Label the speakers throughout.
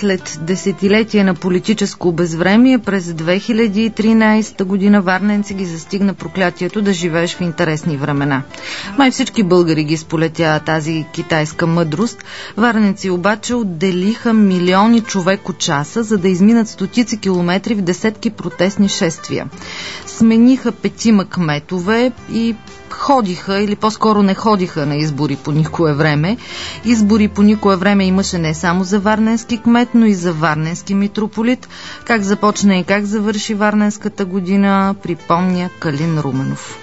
Speaker 1: След десетилетие на политическо безвремие, през 2013 година варненци ги застигна проклятието да живееш в интересни времена. Май всички българи ги сполетя тази китайска мъдрост. Варненци обаче отделиха милиони човекочаса, за да изминат стотици километри в десетки протестни шествия. Смениха 5 кметове и ходиха, или по-скоро не ходиха на избори по никое време. Избори по никое време имаше не само за варненски кмет, но и за варненски митрополит. Как започна и как завърши варненската година, припомня Калин Руменов.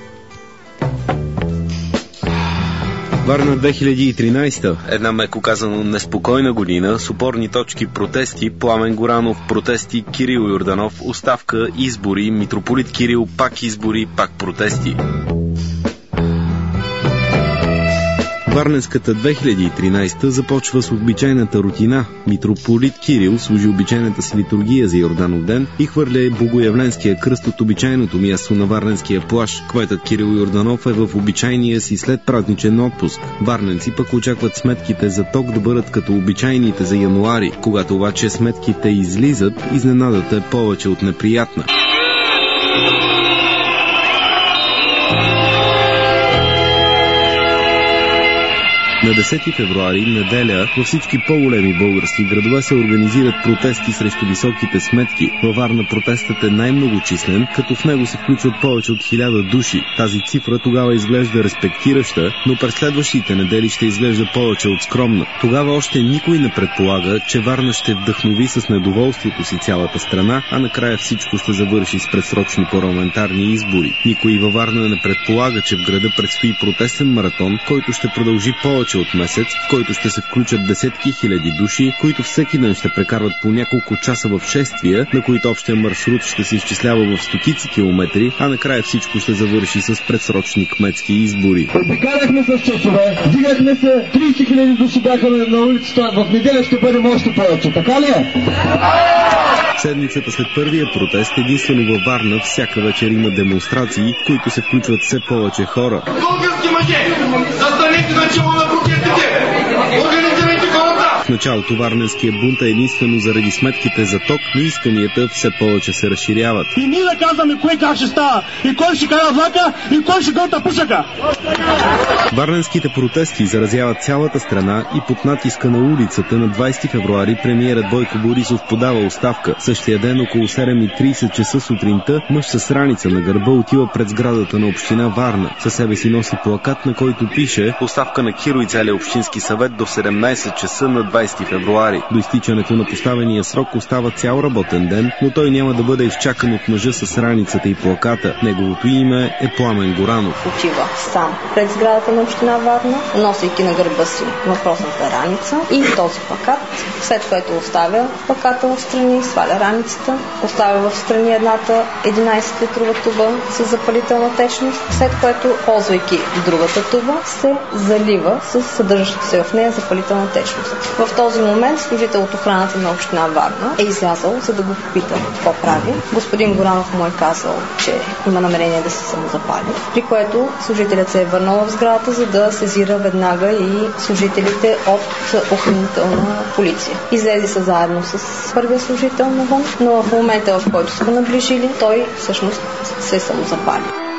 Speaker 2: Варна 2013, една меко казано неспокойна година, с опорни точки протести, Пламен Горанов, протести, Кирил Йорданов, оставка, избори, митрополит Кирил, пак избори, пак протести. Варненската 2013 започва с обичайната рутина. Митрополит Кирил служи обичайната си литургия за Йорданов ден и хвърля богоявленския кръст от обичайното място на Варненския плаж. Кметът Кирил Йорданов е в обичайния си след празничен отпуск. Варненци пък очакват сметките за ток да бъдат като обичайните за януари. Когато обаче сметките излизат, изненадата е повече от неприятна. На 10 февруари, неделя, във всички по-големи български градове се организират протести срещу високите сметки. Във Варна протестът е най-многочислен, като в него се включват повече от 1000 души. Тази цифра тогава изглежда респектираща, но през следващите недели ще изглежда повече от скромна. Тогава още никой не предполага, че Варна ще вдъхнови с недоволството си цялата страна, а накрая всичко ще завърши с предсрочни парламентарни избори. Никой във Варна не предполага, че в града предстои протестен маратон, който ще продължи повече от месец, в който ще се включат десетки хиляди души, които всеки ден ще прекарват по няколко часа в шествия, на които общия маршрут ще се изчислява в стотици километри, а накрая всичко ще завърши с предсрочни кметски избори.
Speaker 3: Обикаляхме с часове, дигахме се, 30 хиляди души бяха на улицата, в неделя ще бъдем още повече, така ли е?
Speaker 2: Седмицата след първия протест единствено във Варна всяка вечер има демонстрации, в които се включват все повече хора.
Speaker 4: Български мъже, застанете начало на протестите! Организирайте хората!
Speaker 2: В началото варненския бунт е единствено заради сметките за ток, но исканията все повече се разширяват.
Speaker 3: И ние да казваме кое как ще става, и кой ще кара влака, и кой ще гълта пушака.
Speaker 2: Варненските протести заразяват цялата страна и под натиска на улицата на 20 февруари премиерът Бойко Борисов подава оставка. Същия ден около 7:30 часа сутринта мъж с раница на гърба отива пред сградата на община Варна. Със себе си носи плакат, на който пише "Оставка на Киро и целия общински съвет до 17 часа на 20 февруари. До изтичането на поставения срок остава цял работен ден, но той няма да бъде изчакан от мъжа с раницата и плаката. Неговото име е Пламен Горанов.
Speaker 5: Отива сам пред сградата на община Варна, носейки на гърба си въпросната раница и този плакат, след което оставя плаката в страни, сваля раницата, оставя в страни едната 11-литрова туба с запалителна течност, след което, ползвайки другата туба, се залива с съдържаща се в нея запалителна течност. В този момент служител от охраната на община Варна е излязъл, за да го попита какво прави. Господин Горанов му е казал, че има намерение да се самозапали, при което служителят се е върнал в сградата, за да сезира веднага и служителите от охранителна полиция. Излезе се заедно с първия служител навън, но в момента, в който са го наближили, той всъщност се самозапали.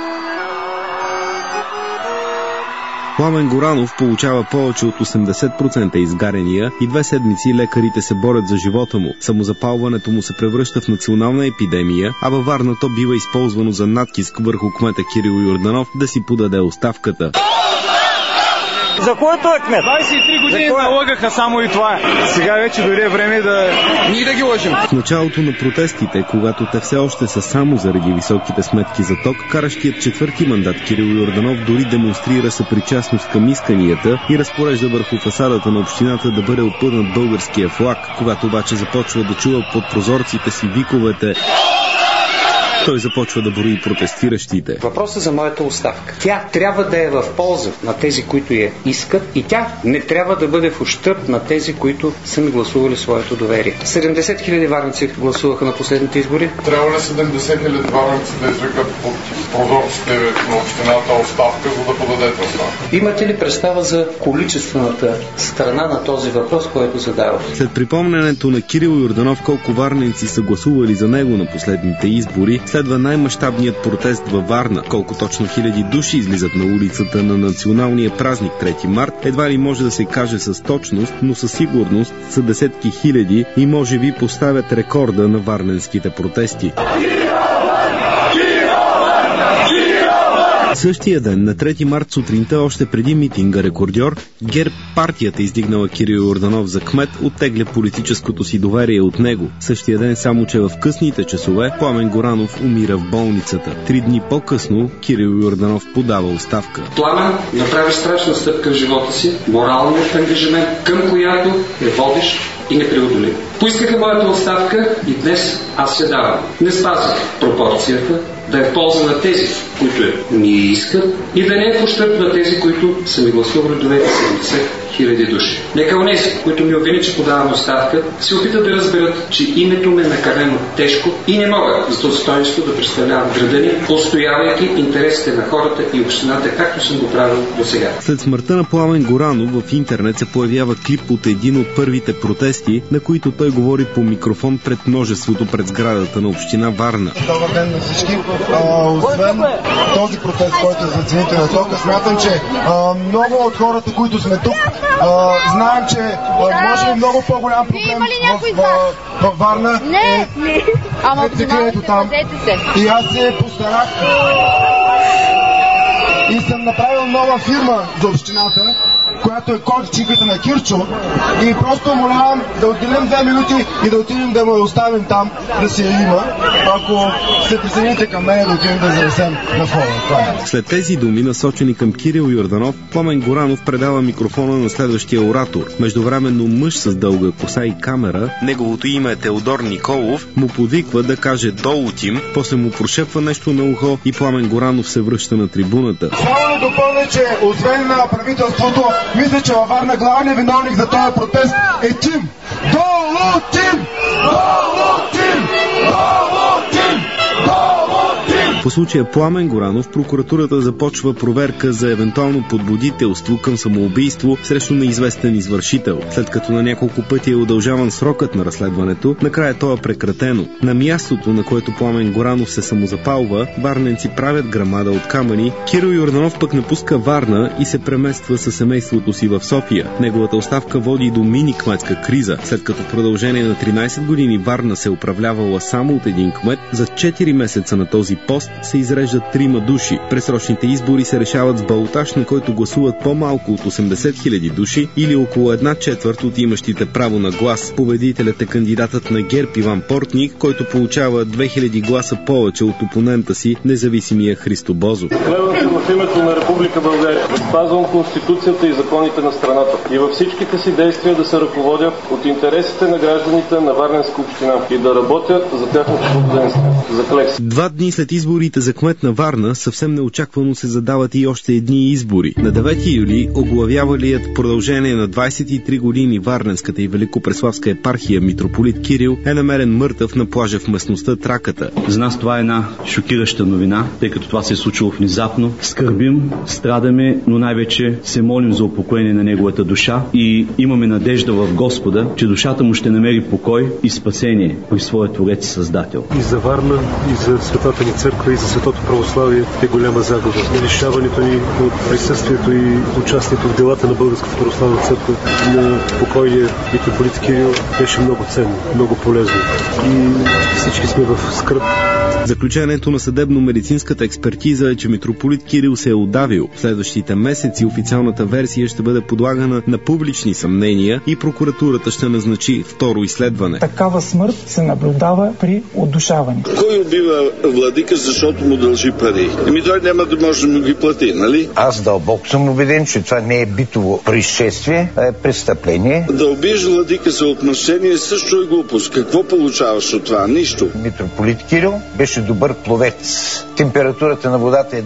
Speaker 2: Пламен Горанов получава повече от 80% изгарения и 2 седмици лекарите се борят за живота му. Самозапалването му се превръща в национална епидемия, а във Варна то бива използвано за натиск върху кмета Кирил Йорданов да си подаде оставката.
Speaker 6: За който е кмет?
Speaker 7: 23 години налагаха само и това. Сега вече дойде време да ние да ги лъжим.
Speaker 2: В началото на протестите, когато те все още са само заради високите сметки за ток, каращият 4-ти мандат Кирил Йорданов дори демонстрира съпричастност към исканията и разпорежда върху фасадата на общината да бъде опънат българския флаг. Когато обаче започва да чува под прозорците си виковете Той започва да брои протестиращите.
Speaker 8: Въпросът за моята оставка. Тя трябва да е в полза на тези, които я искат, и тя не трябва да бъде в ущърб на тези, които са ми гласували своето доверие. 70 хиляди варненци гласуваха на последните избори.
Speaker 9: Трябва ли 70 хиляди варненци да извикат под прозорците на общината оставка, за да подадете оставка?
Speaker 8: Имате ли представа за количествената страна на този въпрос, който задавате?
Speaker 2: След припомнянето на Кирил Йорданов колко варненци са гласували за него на последните избори, следва най-мащабният протест във Варна. Колко точно хиляди души излизат на улицата на националния празник 3 март, едва ли може да се каже с точност, но със сигурност са десетки хиляди и може би поставят рекорда на варненските протести. Същия ден, на 3 март сутринта, още преди митинга рекордьор, ГЕРБ, партията, издигнала Кирил Йорданов за кмет, оттегля политическото си доверие от него. Същия ден, само че в късните часове, Пламен Горанов умира в болницата. 3 дни по-късно Кирил Йорданов подава оставка.
Speaker 8: Пламен направи страшна стъпка в живота си, моралният ангажимент, към която е водещ и непреодолим. Поискаха моята оставка и днес аз я давам. Не спазвах пропорцията, да е в полза на тези, които ми искат, и да не е в ущърб на тези, които са ми гласували доверие 70 хиляди души. Нека онези, които ми обвинят, че подавам оставка, се опитат да разберат, че името ме е накалено тежко и не мога с достоинство да представлявам града ни, отстоявайки интересите на хората и общината, както съм го правил до сега.
Speaker 2: След смъртта на Пламен Горанов в интернет се появява клип от един от първите протести, на които той говори по микрофон пред множеството пред сградата на община Варна.
Speaker 10: Добър ден на всички. Освен този протест, който е за цените на тока, смятам, че много от хората, които сме тук, знаем, че може би много по-голям проблем в Варна е закрието там. И аз се постарах и съм направил нова фирма за общината, която е кодчиката на Кирчо, и просто молявам да отделим 2 минути и да отидем да му оставим там, да си я има. Ако се присъедините към мен, да отидем да занесем на входа.
Speaker 2: След тези думи, насочени към Кирил Йорданов, Пламен Горанов предава микрофона на следващия оратор. Междувременно мъж с дълга коса и камера, неговото име е Теодор Николов, му подвиква да каже долу Тим, после му прошепва нещо на ухо и Пламен Горанов се връща на трибуната.
Speaker 10: Само да допълня, че освен на правителството, мисля, че във Варна главният виновник за този протест е Тим. Долу Тим! Долу Тим! Долу Тим!
Speaker 2: По случая Пламен Горанов, прокуратурата започва проверка за евентуално подбудителство към самоубийство срещу неизвестен извършител. След като на няколко пъти е удължаван срокът на разследването, накрая то е прекратено. На мястото, на което Пламен Горанов се самозапалва, варненци правят грамада от камъни. Кирил Йорданов пък напуска Варна и се премества със семейството си в София. Неговата оставка води до мини-кметска криза. След като в продължение на 13 години Варна се управлявала само от един кмет, за 4 месеца на този пост се изреждат 3 души. Пресрочните избори се решават с балотаж, на който гласуват по-малко от 80 хиляди души или около 1/4 от имащите право на глас. Победителят е кандидатът на ГЕРБ Иван Портник, който получава 2000 гласа повече от опонента си, независимия Христо Бозов.
Speaker 11: Клевам се в името на Република България да спазвам Конституцията и законите на страната и във всичките си действия да се ръководя от интересите на гражданите на Варненска община и да работя за тяхното благоденствие. Заклех се.
Speaker 2: 2 дни след изборите за кмет на Варна, съвсем неочаквано се задават и още едни избори. На 9 юли оглавявалият продължение на 23 години Варненската и Великопреславска епархия митрополит Кирил е намерен мъртъв на плажа в местността Траката.
Speaker 12: За нас това е една шокираща новина, тъй като това се е случило внезапно. Скърбим, страдаме, но най-вече се молим за упокоение на неговата душа и имаме надежда в Господа, че душата му ще намери покой и спасение при своя Творец и Създател.
Speaker 13: И за Варна, и за Светата ни църква, и за Светото православие е голяма загуба. Лишаването ни от присъствието и участието в делата на Българската православна църква на покойния митрополит Кирил беше много ценно, много полезно. И всички сме в скръб.
Speaker 2: Заключението на съдебно-медицинската експертиза е, че митрополит Кирил се е удавил. В следващите месеци официалната версия ще бъде подлагана на публични съмнения и прокуратурата ще назначи второ изследване.
Speaker 14: Такава смърт се наблюдава при удушаване.
Speaker 15: Кой убива владика,
Speaker 14: защото му дължи пари. Той няма да може да му ги плати, нали?
Speaker 15: Аз дълбоко съм убеден, че това не е битово происшествие, а е престъпление.
Speaker 14: Да убиеш владика за отмъщение също е глупост. Какво получаваш от това? Нищо.
Speaker 15: Митрополит Кирил беше добър пловец. Температурата на водата е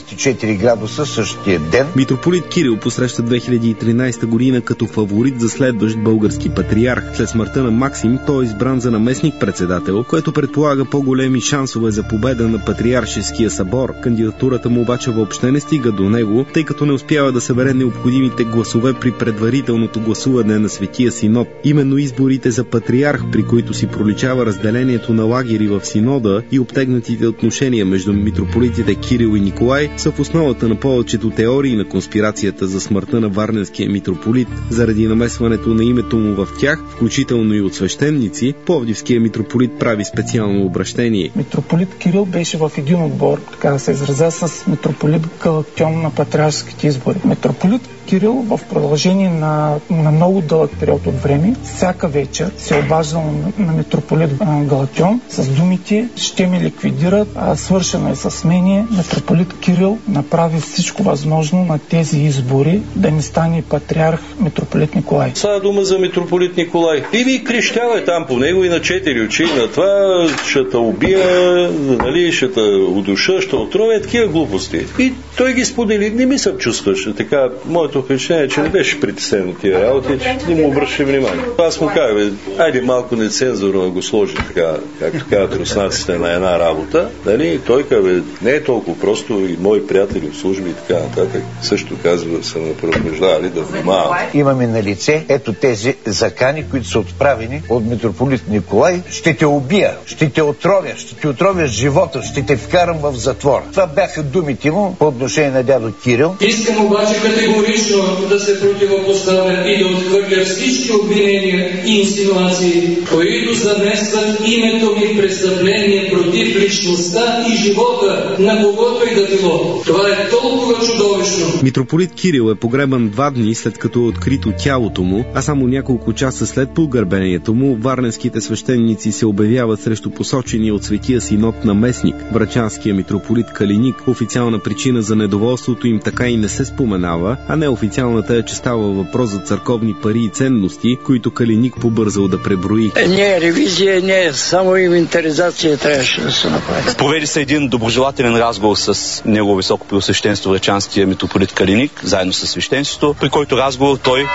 Speaker 15: 24 градуса същия ден.
Speaker 2: Митрополит Кирил посреща 2013 година като фаворит за следващ български патриарх. След смъртта на Максим той е избран за наместник-председател, което предполага по-големи шансове за победа на Патриаршеския събор. Кандидатурата му обаче въобще не стига до него, тъй като не успява да събере необходимите гласове при предварителното гласуване на Светия Синод. Именно изборите за патриарх, при които си проличава разделението на лагери в Синода и обтегнатите отношения между митрополитите Кирил и Николай, са в основата на повечето теории на конспирацията за смъртта на варненския митрополит. Заради намесването на името му в тях, включително и от свещеници, пловдивският митрополит прави специално обращение.
Speaker 16: Митрополит Кирил беше в един отбор, така да се изразя, с митрополит Галактион на патриаршските избори. Митрополит Кирил в продължение на много дълъг период от време, всяка вечер се обаждал на митрополит Галактион с думите: ще ме ликвидират, свършено е с мене. Митрополит Кирил направи всичко възможно на тези избори да не стане патриарх митрополит Николай.
Speaker 17: Става дума за митрополит Николай. И ви крещява там по него и на 4 очи, на това ще те убия, нали, ще те удуша, ще отровя, такива глупости. И той ги сподели. Не ми се чувстваш така. Моето впечатление е, че не беше притеснен от тия работи, че не му обръща внимание. Аз му казах: айде малко нецензурно го сложи така, както казват руснаците, на една работа. Нали? Той казва: не е толкова просто, и мои приятели в служби и така нататък също казва, са ме предупреждавали да внимават.
Speaker 15: Имаме на лице ето тези закани, които са отправени от митрополит Николай: ще те убия, ще те отровя живота, ще те вкарам в затвора. Това бяха думите му по отношение на дядо Кирил.
Speaker 18: Искам обаче категорично да се противопоставя и да отхвърля всички обвинения и инсинуации, които заместват името ми престъпление против личността и живота на когото и да било. Това е толкова чудовищно.
Speaker 2: Митрополит Кирил е погребан 2 дни след като е открито тялото му, а само няколко часа след погребението му варненските свещеници се обявяват срещу посочения от Светия Синод наместник, врачанския митрополит Калиник. Официална причина за недоволството им така и не се споменава, а неофициалната е, че става въпрос за църковни пари и ценности, които Калиник побързал да преброи.
Speaker 19: Не, ревизия не, само инвентаризация трябваше да се направи.
Speaker 12: Проведе се един доброжелателен разговор с негово високо преосвещенство врачанския митрополит Калиник, заедно с свещенството, при който разговор той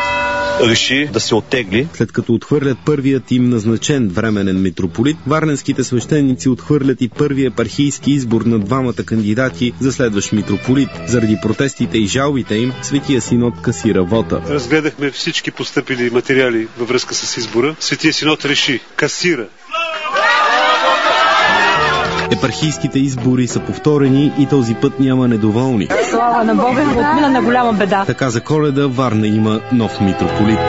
Speaker 12: реши да се оттегли.
Speaker 2: След като отхвърлят първият им назначен временен митрополит, варненските свещеници отхвърлят и първия епархийски избор на 2 кандидати за следващ митрополит. Заради протестите и жалбите им, Светия Синод касира вота.
Speaker 13: Разгледахме всички постъпили материали във връзка с избора. Светия Синод реши: касира.
Speaker 2: Епархийските избори са повторени и този път няма недоволни.
Speaker 20: Слава на Бога, отмина на голяма беда.
Speaker 2: Така за Коледа Варна има нов митрополит.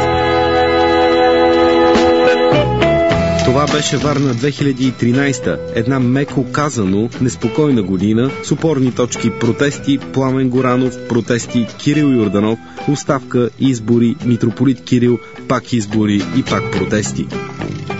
Speaker 2: Това беше Варна 2013, една меко казано неспокойна година с опорни точки: протести, Пламен Горанов, протести, Кирил Йорданов, оставка, избори, митрополит Кирил, пак избори и пак протести.